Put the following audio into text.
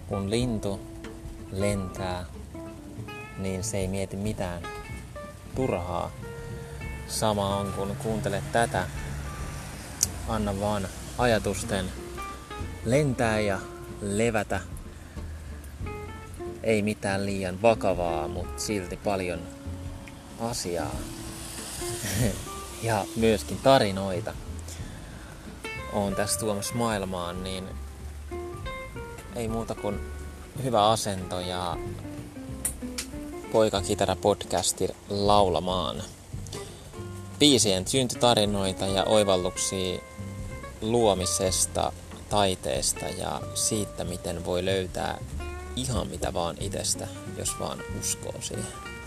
Kun lintu lentää, niin se ei mieti mitään turhaa. Sama on, kun kuuntelet tätä. Anna vaan ajatusten lentää ja levätä. Ei mitään liian vakavaa, mutta silti paljon asiaa. Ja myöskin tarinoita on tässä tuomassa maailmaan, niin ei muuta kuin hyvä asento ja Poikakitara-podcasti laulamaan. Biisien syntytarinoita ja oivalluksia luomisesta, taiteesta ja siitä, miten voi löytää ihan mitä vaan itsestä, jos vaan uskoo siihen.